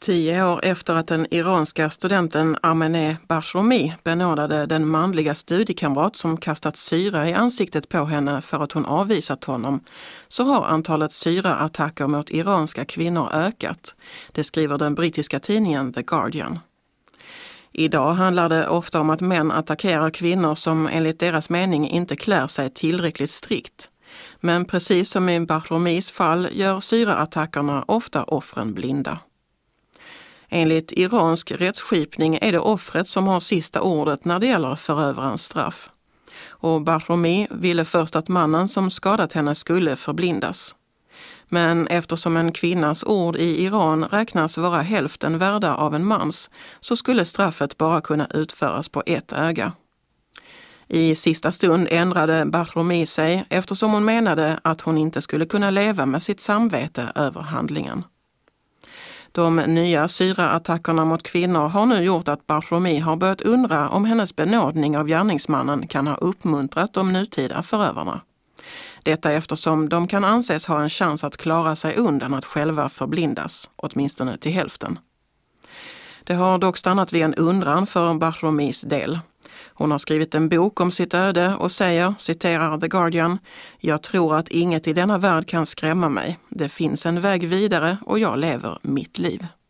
10 år efter att den iranska studenten Amineh Bahrami benådade den manliga studiekamrat som kastat syra i ansiktet på henne för att hon avvisat honom, så har antalet syraattacker mot iranska kvinnor ökat. Det skriver den brittiska tidningen The Guardian. Idag handlar det ofta om att män attackerar kvinnor som enligt deras mening inte klär sig tillräckligt strikt. Men precis som i Bahramis fall gör syraattackerna ofta offren blinda. Enligt iransk rättsskipning är det offret som har sista ordet när det gäller förövarens straff. Och Bahrami ville först att mannen som skadat henne skulle förblindas. Men eftersom en kvinnas ord i Iran räknas vara hälften värda av en mans, så skulle straffet bara kunna utföras på ett öga. I sista stund ändrade Bahrami sig eftersom hon menade att hon inte skulle kunna leva med sitt samvete över handlingen. De nya syraattackerna mot kvinnor har nu gjort att Bahrami har börjat undra om hennes benådning av gärningsmannen kan ha uppmuntrat de nutida förövarna. Detta eftersom de kan anses ha en chans att klara sig undan att själva förblindas, åtminstone till hälften. Det har dock stannat vid en undran för Bahramis del. Hon har skrivit en bok om sitt öde och säger, citerar The Guardian, "Jag tror att inget i denna värld kan skrämma mig. Det finns en väg vidare och jag lever mitt liv."